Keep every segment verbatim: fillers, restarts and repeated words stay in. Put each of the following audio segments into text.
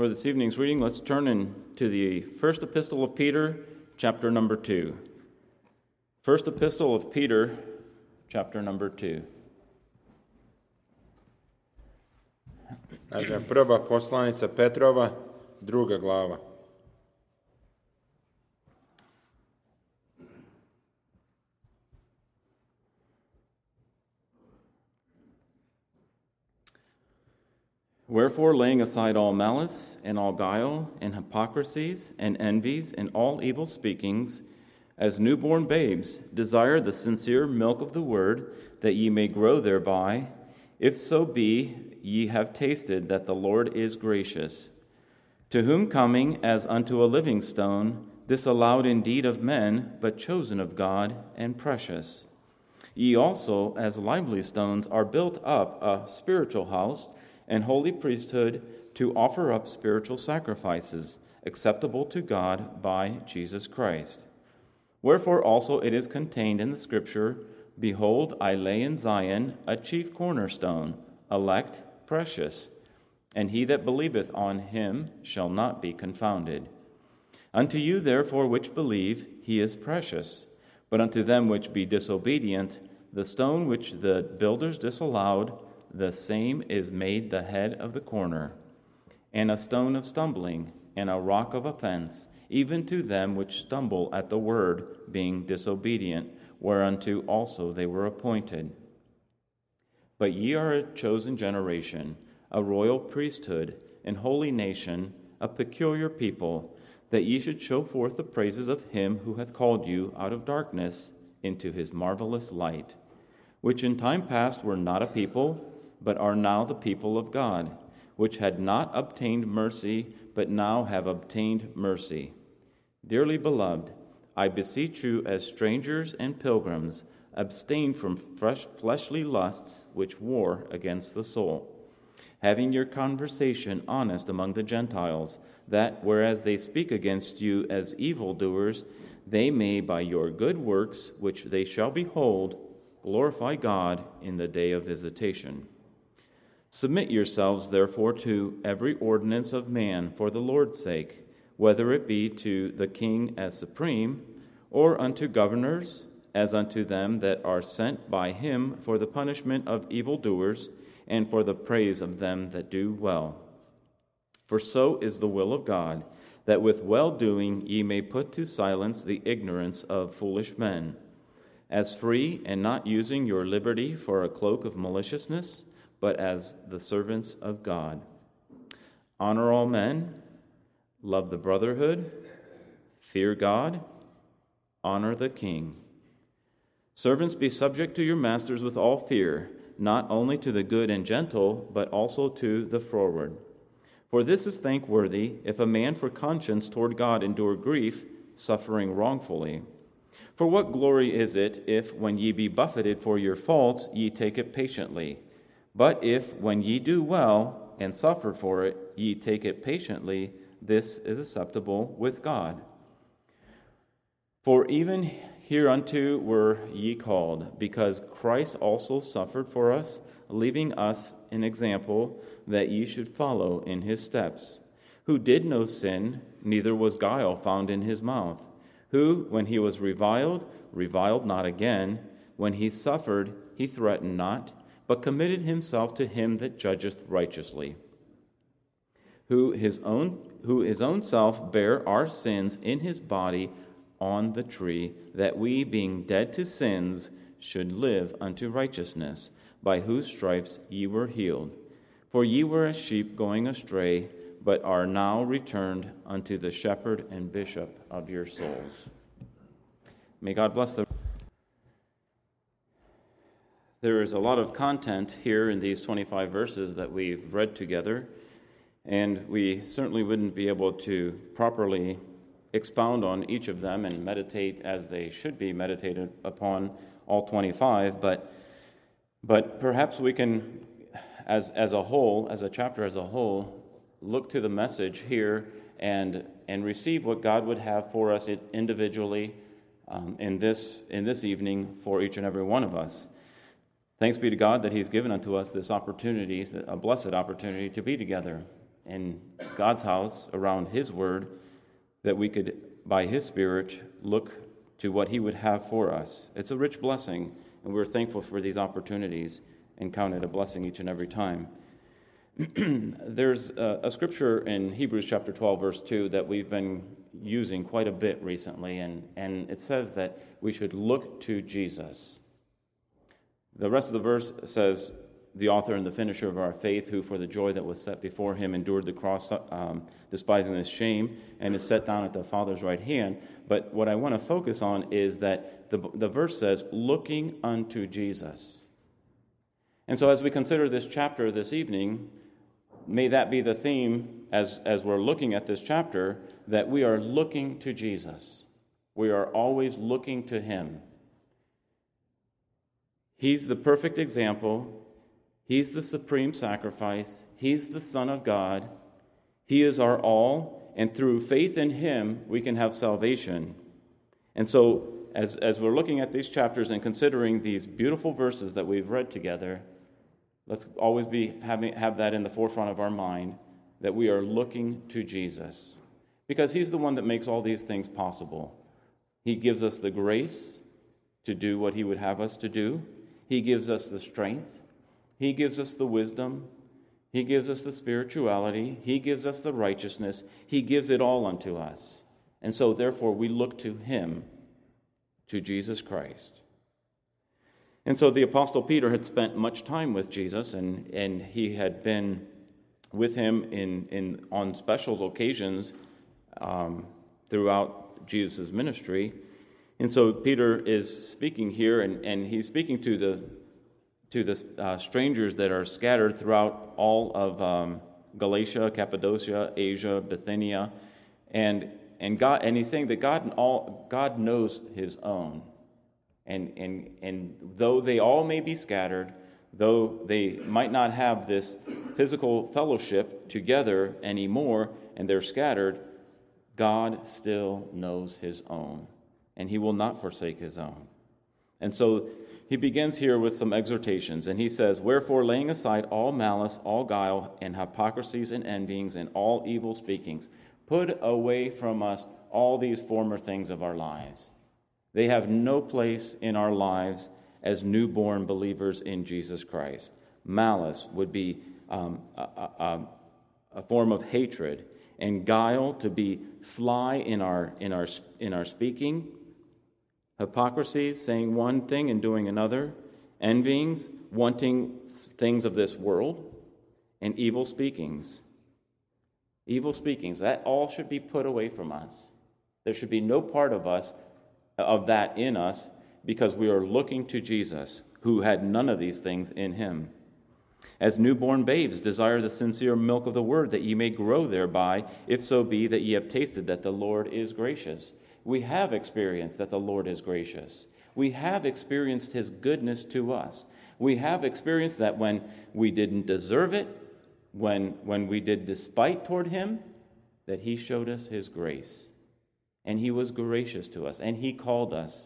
For this evening's reading, let's turn into the first epistle of Peter, chapter number two. First epistle of Peter, chapter number two. Dakle, prva poslanica Petrova, druga glava. Wherefore, laying aside all malice, and all guile, and hypocrisies, and envies, and all evil speakings, as newborn babes, desire the sincere milk of the word, that ye may grow thereby, if so be ye have tasted that the Lord is gracious. To whom coming as unto a living stone, disallowed indeed of men, but chosen of God, and precious. Ye also, as lively stones, are built up a spiritual house, and holy priesthood, to offer up spiritual sacrifices, acceptable to God by Jesus Christ. Wherefore also it is contained in the Scripture, Behold, I lay in Zion a chief cornerstone, elect, precious, and he that believeth on him shall not be confounded. Unto you therefore which believe, he is precious. But unto them which be disobedient, the stone which the builders disallowed, the same is made the head of the corner, and a stone of stumbling, and a rock of offense, even to them which stumble at the word, being disobedient, whereunto also they were appointed. But ye are a chosen generation, a royal priesthood, an holy nation, a peculiar people, that ye should show forth the praises of him who hath called you out of darkness into his marvelous light, which in time past were not a people, but are now the people of God, which had not obtained mercy, but now have obtained mercy. Dearly beloved, I beseech you as strangers and pilgrims, abstain from fresh fleshly lusts which war against the soul, having your conversation honest among the Gentiles, that, whereas they speak against you as evildoers, they may by your good works, which they shall behold, glorify God in the day of visitation. Submit yourselves, therefore, to every ordinance of man for the Lord's sake, whether it be to the king as supreme, or unto governors, as unto them that are sent by him for the punishment of evildoers, and for the praise of them that do well. For so is the will of God, that with well-doing ye may put to silence the ignorance of foolish men, as free and not using your liberty for a cloak of maliciousness, but as the servants of God. Honor all men, love the brotherhood, fear God, honor the king. Servants, be subject to your masters with all fear, not only to the good and gentle, but also to the froward. For this is thankworthy, if a man for conscience toward God endure grief, suffering wrongfully. For what glory is it, if, when ye be buffeted for your faults, ye take it patiently? But if, when ye do well, and suffer for it, ye take it patiently, this is acceptable with God. For even hereunto were ye called, because Christ also suffered for us, leaving us an example that ye should follow in his steps, who did no sin, neither was guile found in his mouth, who, when he was reviled, reviled not again, when he suffered, he threatened not, but committed himself to him that judgeth righteously, who his own who his own self bare our sins in his body on the tree, that we, being dead to sins, should live unto righteousness, by whose stripes ye were healed. For ye were as sheep going astray, but are now returned unto the shepherd and bishop of your souls. May God bless the There is a lot of content here in these twenty-five verses that we've read together, and we certainly wouldn't be able to properly expound on each of them and meditate as they should be meditated upon, all twenty-five, but but perhaps we can, as as a whole, as a chapter as a whole, look to the message here and and receive what God would have for us individually um, in this in this evening for each and every one of us. Thanks be to God that He's given unto us this opportunity, a blessed opportunity to be together in God's house around his word, that we could, by his Spirit, look to what he would have for us. It's a rich blessing, and we're thankful for these opportunities and count it a blessing each and every time. There's a, a scripture in Hebrews chapter twelve, verse two, that we've been using quite a bit recently, and, and it says that we should look to Jesus. The rest of the verse says, the author and the finisher of our faith, who for the joy that was set before him endured the cross, um, despising the shame, and is set down at the Father's right hand. But what I want to focus on is that the, the verse says, looking unto Jesus. And so as we consider this chapter this evening, may that be the theme as, as we're looking at this chapter, that we are looking to Jesus. We are always looking to him. He's the perfect example. He's the supreme sacrifice. He's the Son of God. He is our all, and through faith in him, we can have salvation. And so, as, as we're looking at these chapters and considering these beautiful verses that we've read together, let's always be having have that in the forefront of our mind, that we are looking to Jesus, because he's the one that makes all these things possible. He gives us the grace to do what he would have us to do. He gives us the strength. He gives us the wisdom. He gives us the spirituality. He gives us the righteousness. He gives it all unto us. And so, therefore, we look to him, to Jesus Christ. And so the Apostle Peter had spent much time with Jesus, and, and he had been with him in, in on special occasions um, throughout Jesus' ministry. And so Peter is speaking here, and, and he's speaking to the to the uh, strangers that are scattered throughout all of um, Galatia, Cappadocia, Asia, Bithynia, and and God, and he's saying that God all God knows his own, and and and though they all may be scattered, though they might not have this physical fellowship together anymore, and they're scattered, God still knows his own, and he will not forsake his own. And so he begins here with some exhortations, and he says, wherefore, laying aside all malice, all guile, and hypocrisies, and envyings, and all evil speakings, put away from us all these former things of our lives. They have no place in our lives as newborn believers in Jesus Christ. Malice would be um, a, a, a form of hatred, and guile to be sly in our in our in our speaking. Hypocrisies, saying one thing and doing another. Envyings, wanting things of this world. And evil speakings. Evil speakings, that all should be put away from us. There should be no part of us, of that in us, because we are looking to Jesus, who had none of these things in him. As newborn babes, desire the sincere milk of the word, that ye may grow thereby, if so be that ye have tasted that the Lord is gracious. We have experienced that the Lord is gracious. We have experienced his goodness to us. We have experienced that when we didn't deserve it, when, when we did despite toward him, that he showed us his grace. And he was gracious to us, and he called us.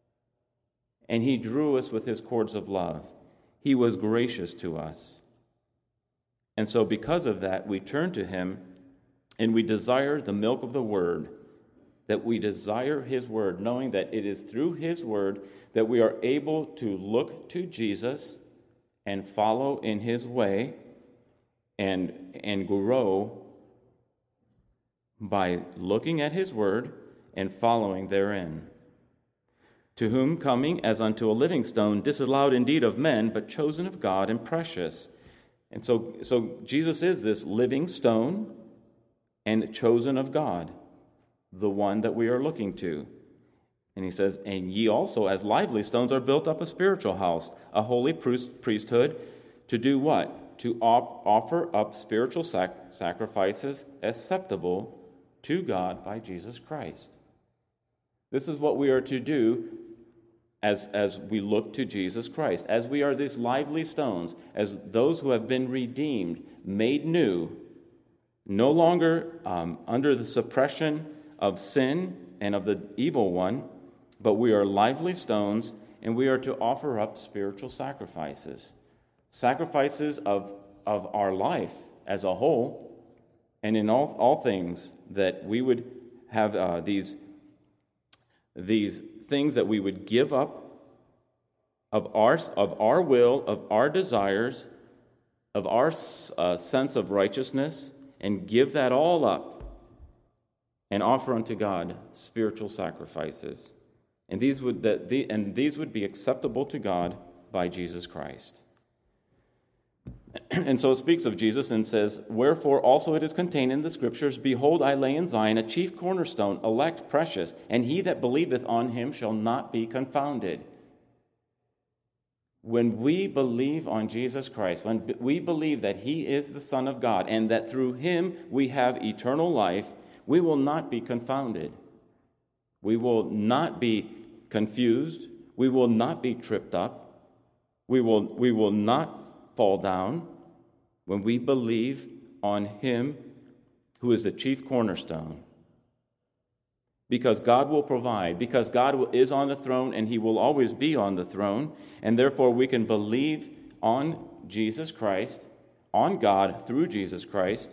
And he drew us with his cords of love. He was gracious to us. And so because of that, we turn to him, and we desire the milk of the word, that we desire his word, knowing that it is through his word that we are able to look to Jesus and follow in his way and, and grow by looking at his word and following therein. To whom coming as unto a living stone, disallowed indeed of men, but chosen of God and precious. And so, so Jesus is this living stone and chosen of God, the one that we are looking to. And he says, and ye also as lively stones are built up a spiritual house, a holy priesthood, to do what? To op- offer up spiritual sac- sacrifices acceptable to God by Jesus Christ. This is what we are to do as, as we look to Jesus Christ. As we are these lively stones, as those who have been redeemed, made new, no longer um, under the suppression of sin and of the evil one, but we are lively stones, and we are to offer up spiritual sacrifices. Sacrifices of, of our life as a whole, and in all, all things that we would have uh, these, these things that we would give up of our, of our will, of our desires, of our uh, sense of righteousness, and give that all up and offer unto God spiritual sacrifices. And these would that the, and these would be acceptable to God by Jesus Christ. And so it speaks of Jesus and says, "Wherefore also it is contained in the Scriptures, Behold, I lay in Zion a chief cornerstone, elect, precious, and he that believeth on him shall not be confounded." When we believe on Jesus Christ, when we believe that he is the Son of God and that through him we have eternal life, we will not be confounded. We will not be confused. We will not be tripped up. We will, we will not fall down when we believe on him who is the chief cornerstone. Because God will provide, because God is on the throne and he will always be on the throne, and therefore we can believe on Jesus Christ, on God through Jesus Christ,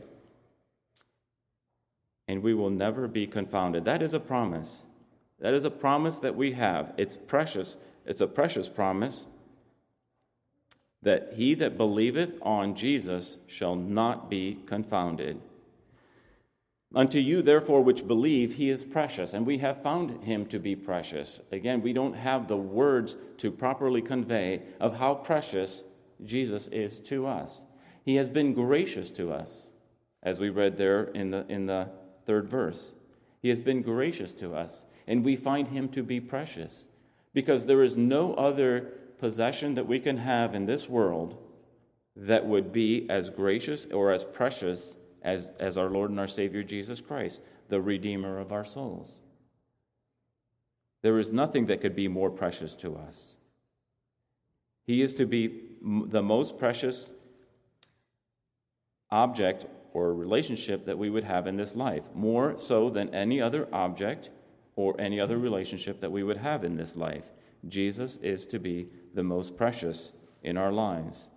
and we will never be confounded. That is a promise. That is a promise that we have. It's precious. It's a precious promise that he that believeth on Jesus shall not be confounded. Unto you, therefore, which believe, he is precious, and we have found him to be precious. Again, we don't have the words to properly convey of how precious Jesus is to us. He has been gracious to us, as we read there in the, in the third verse. He has been gracious to us, and we find him to be precious, because there is no other possession that we can have in this world that would be as gracious or as precious As, as our Lord and our Savior Jesus Christ, the Redeemer of our souls. There is nothing that could be more precious to us. He is to be the most precious object or relationship that we would have in this life, more so than any other object or any other relationship that we would have in this life. Jesus is to be the most precious in our lives.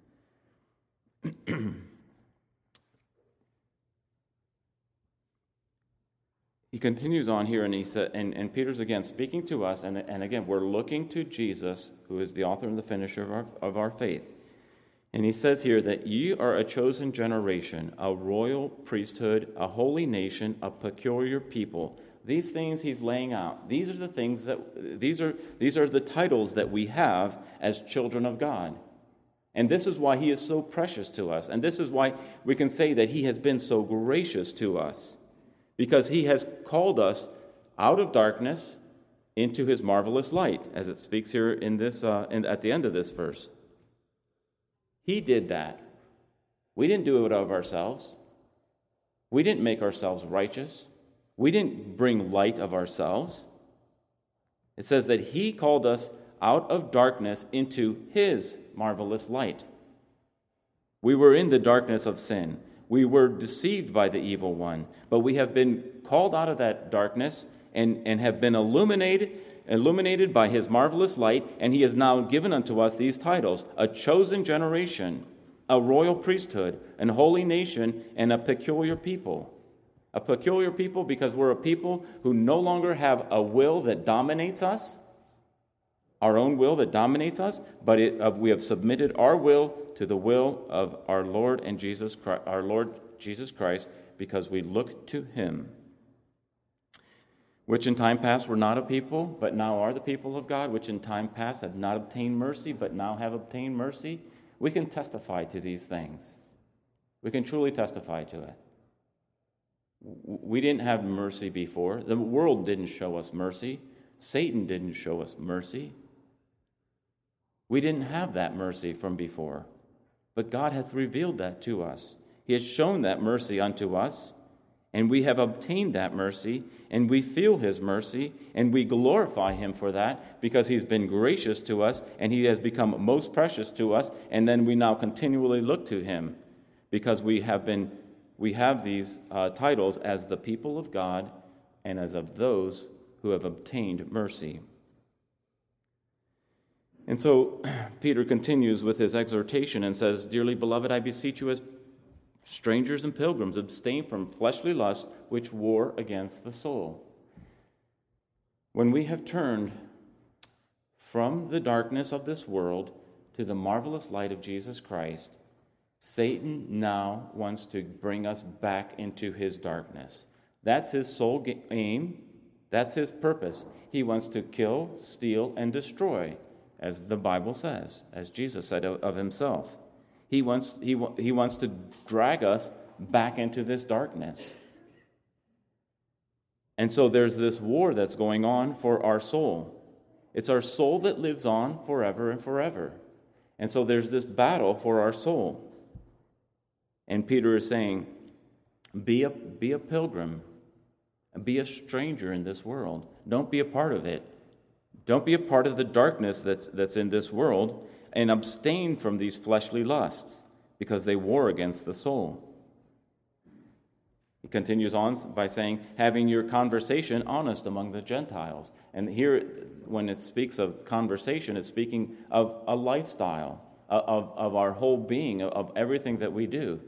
He continues on here, and he said, and, and Peter's again speaking to us, and, and again, we're looking to Jesus, who is the author and the finisher of our, of our faith. And he says here that ye are a chosen generation, a royal priesthood, a holy nation, a peculiar people. These things he's laying out. These are the things that, these are, these are the titles that we have as children of God. And this is why he is so precious to us. And this is why we can say that he has been so gracious to us. Because he has called us out of darkness into his marvelous light, as it speaks here in this uh, in, at the end of this verse. He did that. We didn't do it of ourselves. We didn't make ourselves righteous. We didn't bring light of ourselves. It says that he called us out of darkness into his marvelous light. We were in the darkness of sin. We were deceived by the evil one, but we have been called out of that darkness and, and have been illuminated, illuminated by his marvelous light, and he has now given unto us these titles: a chosen generation, a royal priesthood, an holy nation, and a peculiar people. A peculiar people because we're a people who no longer have a will that dominates us, our own will that dominates us, but it, uh, we have submitted our will to the will of our Lord and Jesus Christ, our Lord Jesus Christ, because we look to him. Which in time past were not a people, but now are the people of God, which in time past have not obtained mercy, but now have obtained mercy. We can testify to these things. We can truly testify to it. We didn't have mercy before. The world didn't show us mercy. Satan didn't show us mercy. We didn't have that mercy from before. But God hath revealed that to us. He has shown that mercy unto us, and we have obtained that mercy, and we feel his mercy, and we glorify him for that, because he's been gracious to us, and he has become most precious to us, and then we now continually look to him, because we have been, we have these uh, titles as the people of God, and as of those who have obtained mercy. And so Peter continues with his exhortation and says, Dearly beloved, I beseech you as Strangers and pilgrims, abstain from fleshly lusts which war against the soul. When we have turned from the darkness of this world to the marvelous light of Jesus Christ, Satan now wants to bring us back into his darkness. That's his sole aim. That's his purpose. He wants to kill, steal, and destroy, as the Bible says, as Jesus said of, of himself. He wants, he, he wants to drag us back into this darkness. And so there's this war that's going on for our soul. It's our soul that lives on forever and forever. And so there's this battle for our soul. And Peter is saying, be a, be a pilgrim. Be a stranger in this world. Don't be a part of it. Don't be a part of the darkness that's, that's in this world, and abstain from these fleshly lusts, because they war against the soul. He continues on by saying, having your conversation honest among the Gentiles. And here, when it speaks of conversation, it's speaking of a lifestyle, of, of our whole being, of everything that we do.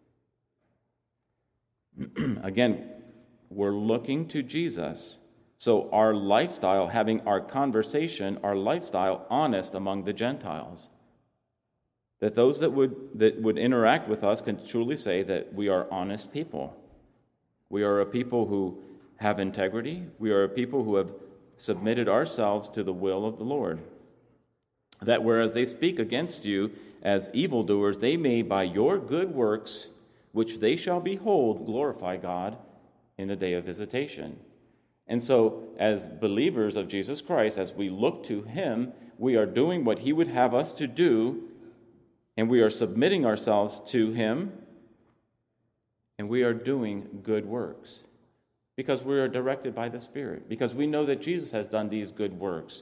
Again, we're looking to Jesus. So our lifestyle, having our conversation, our lifestyle honest among the Gentiles. That those that would that would interact with us can truly say that we are honest people. We are a people who have integrity. We are a people who have submitted ourselves to the will of the Lord. That whereas they speak against you as evildoers, they may by your good works, which they shall behold, glorify God in the day of visitation. And so, as believers of Jesus Christ, as we look to him, we are doing what he would have us to do, and we are submitting ourselves to him, and we are doing good works because we are directed by the Spirit, because we know that Jesus has done these good works.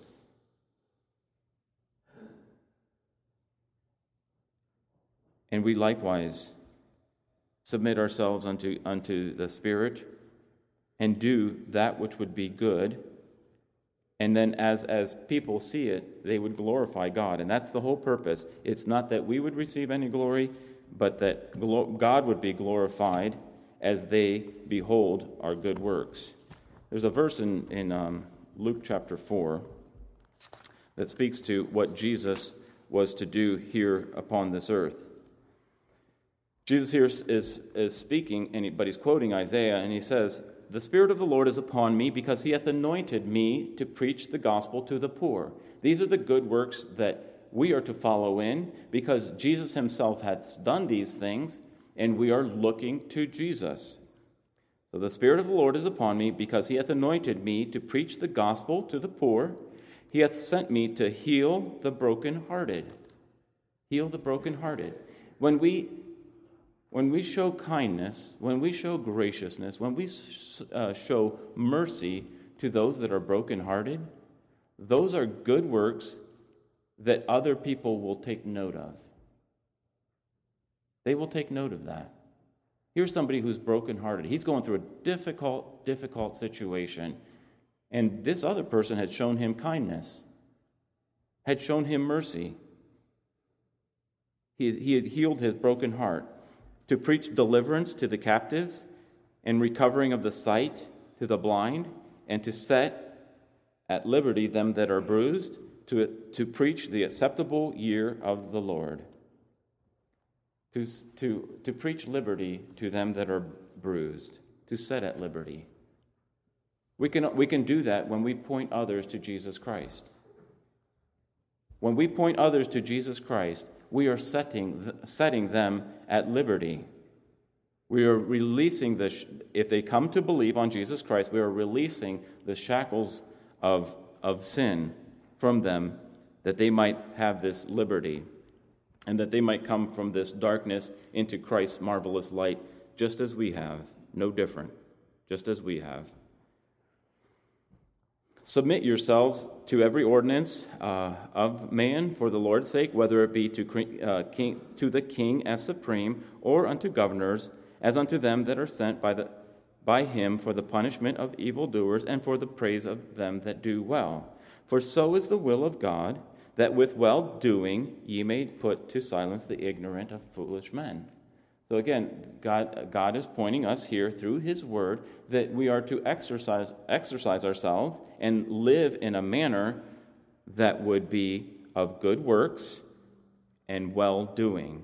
And we likewise submit ourselves unto, unto the Spirit and do that which would be good. And then as, as people see it, they would glorify God. And that's the whole purpose. It's not that we would receive any glory, but that God would be glorified as they behold our good works. There's a verse in, in um, Luke chapter four that speaks to what Jesus was to do here upon this earth. Jesus here is, is speaking, and he, but he's quoting Isaiah, and he says, "The Spirit of the Lord is upon me, because he hath anointed me to preach the gospel to the poor." These are the good works that we are to follow in, because Jesus himself hath done these things, and we are looking to Jesus. So the Spirit of the Lord is upon me, because he hath anointed me to preach the gospel to the poor. He hath sent me to heal the brokenhearted. Heal the brokenhearted. When we When we show kindness, when we show graciousness, when we uh, show mercy to those that are brokenhearted, those are good works that other people will take note of. They will take note of that. Here's somebody who's brokenhearted. He's going through a difficult, difficult situation, and this other person had shown him kindness, had shown him mercy. He, he had healed his broken heart. To preach deliverance to the captives, and recovering of the sight to the blind, and to set at liberty them that are bruised, to, to preach the acceptable year of the Lord. To, to, to preach liberty to them that are bruised, to set at liberty. We can, we can do that when we point others to Jesus Christ. When we point others to Jesus Christ, we are setting setting them at liberty. We are releasing the, if they come to believe on Jesus Christ, we are releasing the shackles of, of sin from them, that they might have this liberty, and that they might come from this darkness into Christ's marvelous light, just as we have, no different, just as we have. Submit yourselves to every ordinance uh, of man for the Lord's sake, whether it be to, uh, king, to the king as supreme, or unto governors, as unto them that are sent by, the, by him for the punishment of evildoers, and for the praise of them that do well. For so is the will of God, that with well-doing ye may put to silence the ignorant of foolish men. So again, God, God is pointing us here through his word that we are to exercise, exercise ourselves and live in a manner that would be of good works and well-doing.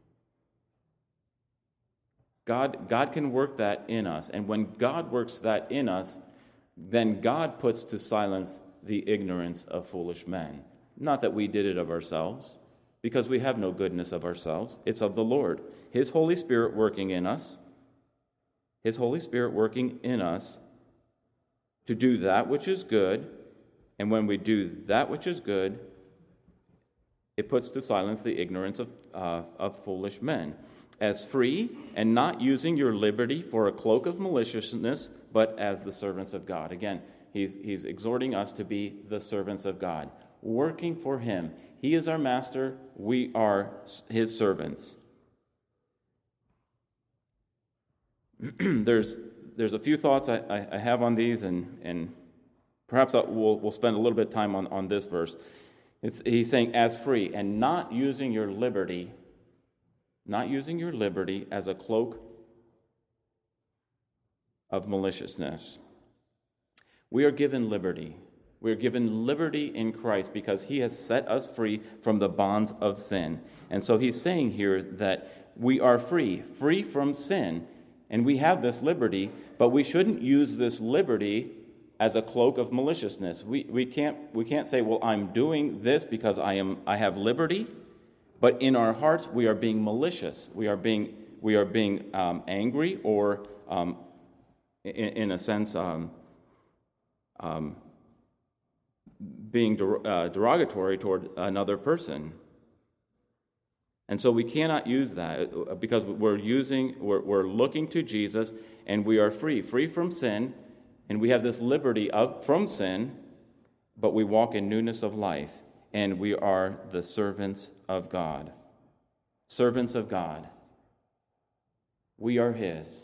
God, God can work that in us, and when God works that in us, then God puts to silence the ignorance of foolish men. Not that we did it of ourselves, because we have no goodness of ourselves. It's of the Lord. His Holy Spirit working in us, His Holy Spirit working in us to do that which is good, and when we do that which is good, it puts to silence the ignorance of, uh, of foolish men. As free and not using your liberty for a cloak of maliciousness, but as the servants of God. Again, he's, he's exhorting us to be the servants of God, working for him. He is our master. We are his servants. there's there's a few thoughts I, I, I have on these, and, and perhaps I'll, we'll, we'll spend a little bit of time on, on this verse. It's, he's saying, as free, and not using your liberty Not using your liberty as a cloak of maliciousness. We are given liberty. We are given liberty in Christ because he has set us free from the bonds of sin. And so he's saying here that we are free, free from sin, and we have this liberty, but we shouldn't use this liberty as a cloak of maliciousness. We we can't we can't say, well, I'm doing this because I am I have liberty. But in our hearts, we are being malicious. We are being we are being um, angry, or um, in, in a sense, um, um, being der- uh, derogatory toward another person. And so we cannot use that because we're using we're, we're looking to Jesus, and we are free, free from sin, and we have this liberty of from sin, but we walk in newness of life. And we are the servants of God. Servants of God. We are his.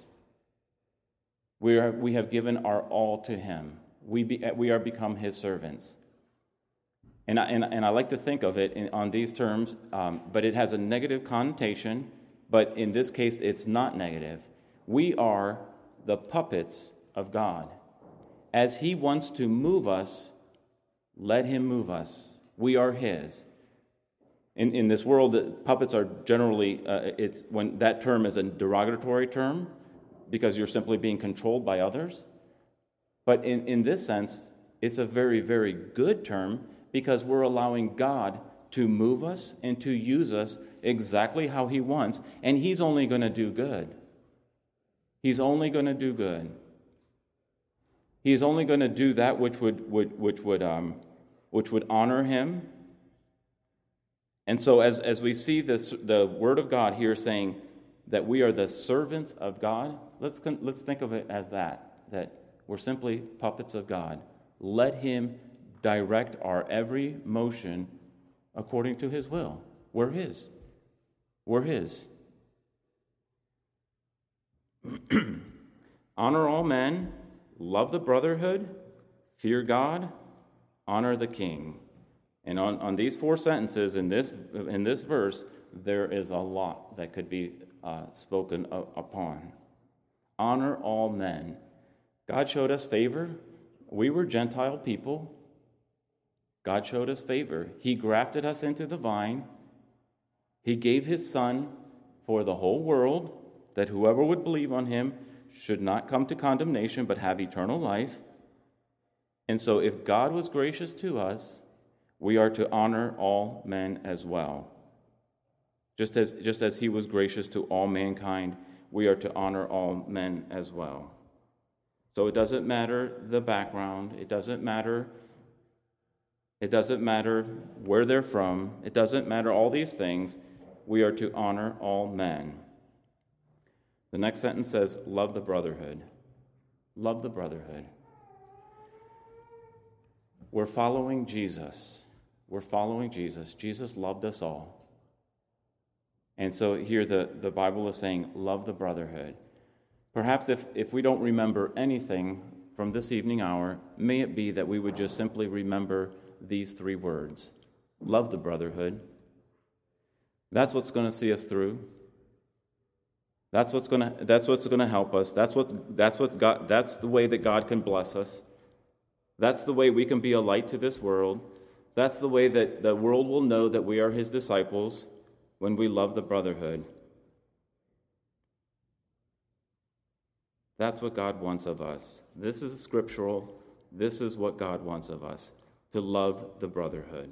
We are. We have given our all to him. We be, we are become his servants. And I, and, and I like to think of it in, on these terms, um, but it has a negative connotation. But in this case, it's not negative. We are the puppets of God. As he wants to move us, let him move us. We are his. In in this world, the puppets are generally, uh, it's when that term is a derogatory term because you're simply being controlled by others. But in, in this sense, it's a very, very good term because we're allowing God to move us and to use us exactly how he wants, and he's only going to do good. He's only going to do good. He's only going to do that which would, would which would um which would honor him. And so as, as we see this, the word of God here saying that we are the servants of God, let's, let's think of it as that, that we're simply puppets of God. Let him direct our every motion according to his will. We're his. We're his. Honor all men, love the brotherhood, fear God, honor the king. And on, on these four sentences in this in this verse, there is a lot that could be uh, spoken of, upon. Honor all men. God showed us favor. We were Gentile people. God showed us favor. He grafted us into the vine. He gave his son for the whole world, that whoever would believe on him should not come to condemnation but have eternal life. And so if God was gracious to us, we are to honor all men as well. Just as, just as he was gracious to all mankind, we are to honor all men as well. So it doesn't matter the background. It doesn't matter, it doesn't matter where they're from. It doesn't matter all these things. We are to honor all men. The next sentence says, love the brotherhood. Love the brotherhood. We're following Jesus. We're following Jesus. Jesus loved us all. And so here the, the Bible is saying, love the brotherhood. Perhaps if, if we don't remember anything from this evening hour, may it be that we would just simply remember these three words. Love the brotherhood. That's what's going to see us through. That's what's going to that's what's going to help us. That's what that's what God that's the way that God can bless us. That's the way we can be a light to this world. That's the way that the world will know that we are his disciples, when we love the brotherhood. That's what God wants of us. This is scriptural. This is what God wants of us, to love the brotherhood.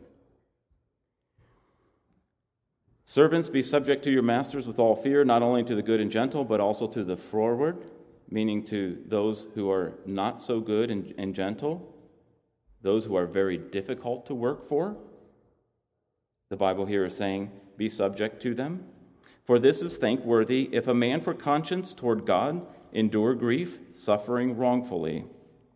Servants, be subject to your masters with all fear, not only to the good and gentle, but also to the froward, meaning to those who are not so good and, and gentle, those who are very difficult to work for. The Bible here is saying, be subject to them. For this is thankworthy, if a man for conscience toward God endure grief, suffering wrongfully.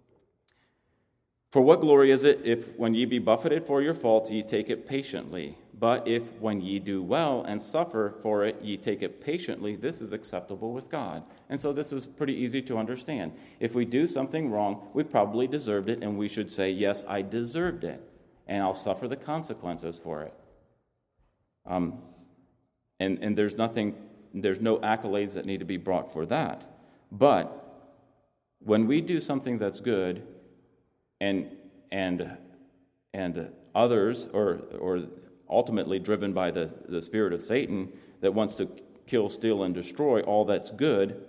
For what glory is it if, when ye be buffeted for your faults, ye take it patiently? But if, when ye do well and suffer for it, ye take it patiently, this is acceptable with God. And so this is pretty easy to understand. If we do something wrong, we probably deserved it, and we should say, yes, I deserved it, and I'll suffer the consequences for it. Um, and, and there's nothing, there's no accolades that need to be brought for that. But when we do something that's good, and and and others, or or ultimately driven by the, the spirit of Satan that wants to kill, steal, and destroy all that's good,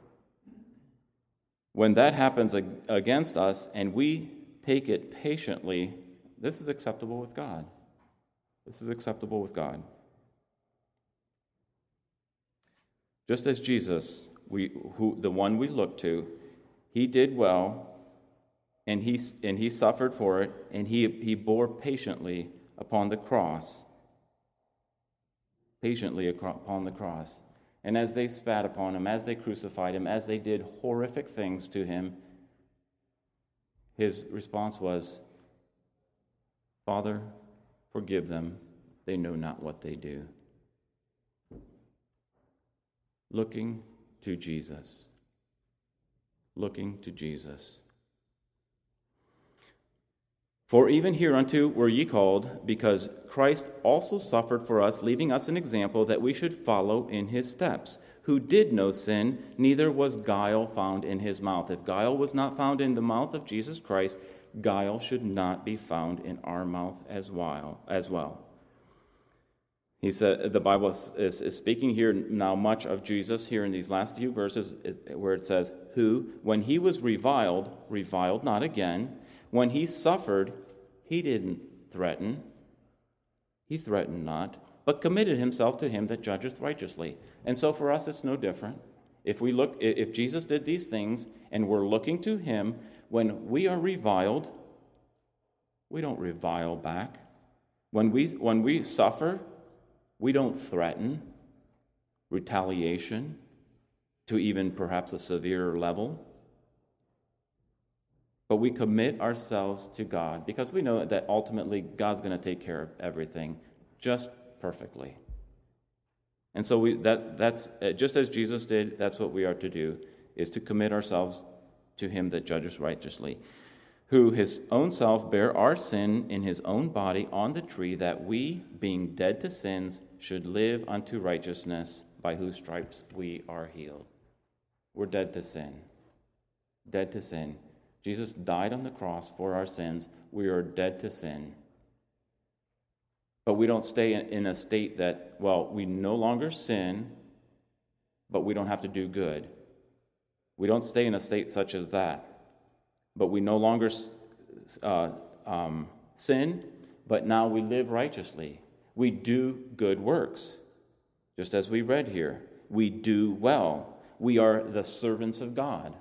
when that happens against us and we take it patiently, this is acceptable with God. This is acceptable with God. Just as Jesus, we who the one we look to, he did well, and he and he suffered for it, and he he bore patiently upon the cross. Patiently upon the cross. And as they spat upon him, as they crucified him, as they did horrific things to him, his response was, Father, forgive them. They know not what they do. Looking to Jesus. Looking to Jesus. For even hereunto were ye called, because Christ also suffered for us, leaving us an example that we should follow in his steps, who did no sin, neither was guile found in his mouth. If guile was not found in the mouth of Jesus Christ, guile should not be found in our mouth as well. As well. He said, the Bible is, is, is speaking here now much of Jesus here in these last few verses, where it says, who, when he was reviled, reviled not again. When he suffered, he didn't threaten. He threatened not, but committed himself to him that judgeth righteously. And so for us, it's no different. If we look, if Jesus did these things and we're looking to him, when we are reviled, we don't revile back. When we when we suffer, we don't threaten retaliation to even perhaps a severe level. But we commit ourselves to God because we know that ultimately God's going to take care of everything just perfectly. And so we that that's just as Jesus did, that's what we are to do, is to commit ourselves to him that judges righteously, who his own self bare our sin in his own body on the tree, that we, being dead to sins, should live unto righteousness, by whose stripes we are healed. We're dead to sin. Dead to sin. Jesus died on the cross for our sins. We are dead to sin. But we don't stay in a state that, well, we no longer sin, but we don't have to do good. We don't stay in a state such as that. But we no longer uh, um, sin, but now we live righteously. We do good works, just as we read here. We do well. We are the servants of God.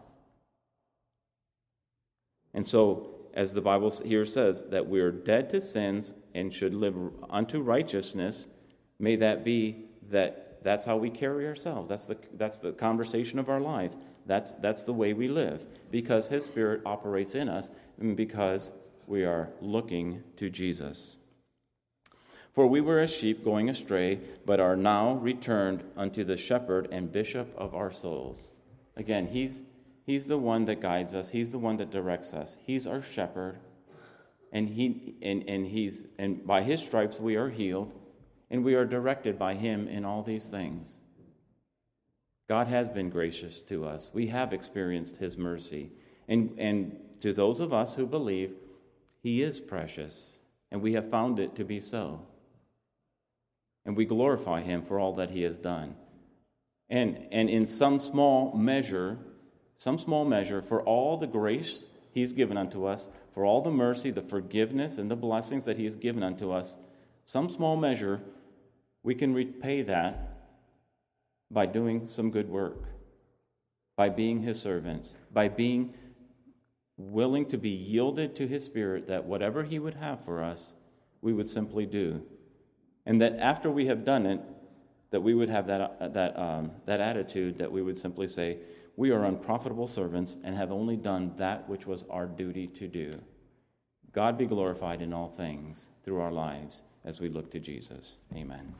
And so, as the Bible here says, that we are dead to sins and should live unto righteousness, may that be that that's how we carry ourselves. That's the that's the conversation of our life. That's that's the way we live, because his Spirit operates in us and because we are looking to Jesus. For we were as sheep going astray, but are now returned unto the shepherd and bishop of our souls. Again, he's He's the one that guides us. He's the one that directs us. He's our shepherd. And he and, and he's and by his stripes we are healed, and we are directed by him in all these things. God has been gracious to us. We have experienced his mercy. And, and to those of us who believe, he is precious, and we have found it to be so. And we glorify him for all that he has done. And, and in some small measure, some small measure, for all the grace he's given unto us, for all the mercy, the forgiveness, and the blessings that he has given unto us, some small measure, we can repay that by doing some good work, by being his servants, by being willing to be yielded to his Spirit, that whatever he would have for us, we would simply do. And that after we have done it, that we would have that, that, um, that attitude that we would simply say, we are unprofitable servants and have only done that which was our duty to do. God be glorified in all things through our lives as we look to Jesus. Amen.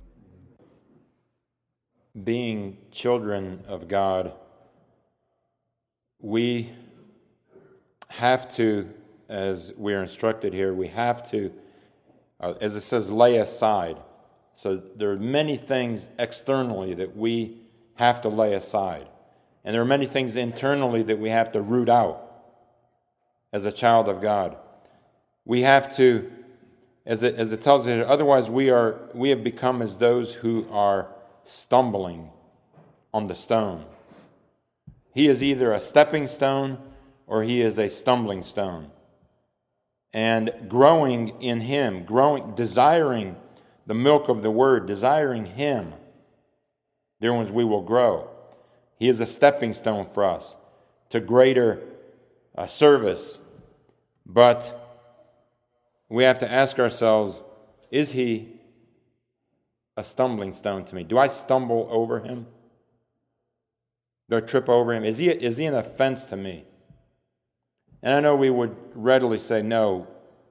Being children of God, we have to, as we are instructed here, we have to, uh, as it says, lay aside. So there are many things externally that we have to lay aside. And there are many things internally that we have to root out as a child of God. We have to, as it, as it tells us here, otherwise we are we have become as those who are stumbling on the stone. He is either a stepping stone or he is a stumbling stone. And growing in him, growing, desiring the milk of the word, desiring him, dear ones, we will grow. He is a stepping stone for us to greater uh, service. But we have to ask ourselves, is he a stumbling stone to me? Do I stumble over him? Do I trip over him? Is he, is he an offense to me? And I know we would readily say, no,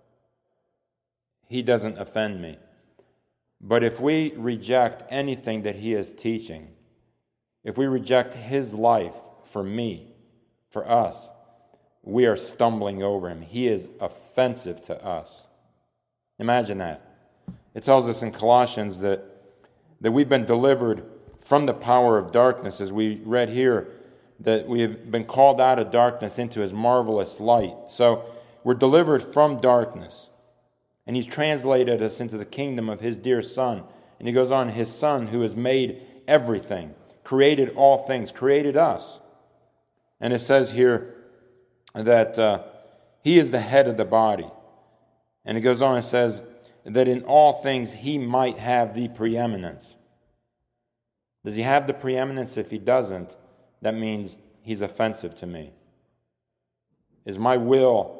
he doesn't offend me. But if we reject anything that he is teaching, if we reject his life for me, for us, we are stumbling over him. He is offensive to us. Imagine that. It tells us in Colossians that, that we've been delivered from the power of darkness, as we read here, that we have been called out of darkness into his marvelous light. So we're delivered from darkness. And he's translated us into the kingdom of his dear Son. And he goes on, his Son who has made everything, created all things, created us. And it says here that uh, he is the head of the body. And it goes on and says that in all things he might have the preeminence. Does he have the preeminence? If he doesn't, that means he's offensive to me. Is my will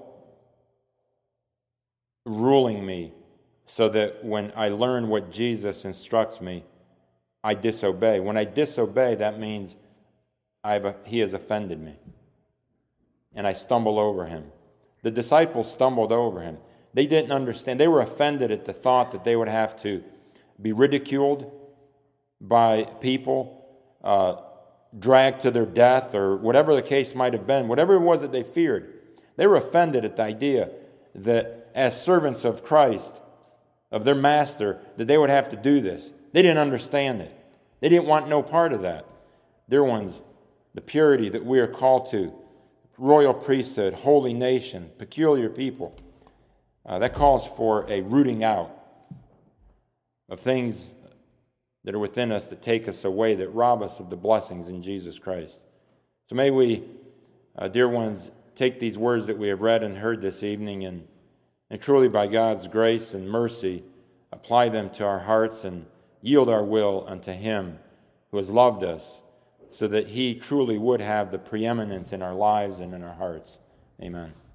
ruling me so that when I learn what Jesus instructs me, I disobey? When I disobey, that means I've, he has offended me. And I stumble over him. The disciples stumbled over him. They didn't understand. They were offended at the thought that they would have to be ridiculed by people, uh, dragged to their death, or whatever the case might have been, whatever it was that they feared. They were offended at the idea that as servants of Christ, of their master, that they would have to do this. They didn't understand it. They didn't want no part of that. Dear ones, the purity that we are called to, royal priesthood, holy nation, peculiar people, uh, that calls for a rooting out of things that are within us that take us away, that rob us of the blessings in Jesus Christ. So may we, uh, dear ones, take these words that we have read and heard this evening and, and truly by God's grace and mercy apply them to our hearts and yield our will unto him who has loved us so that he truly would have the preeminence in our lives and in our hearts. Amen.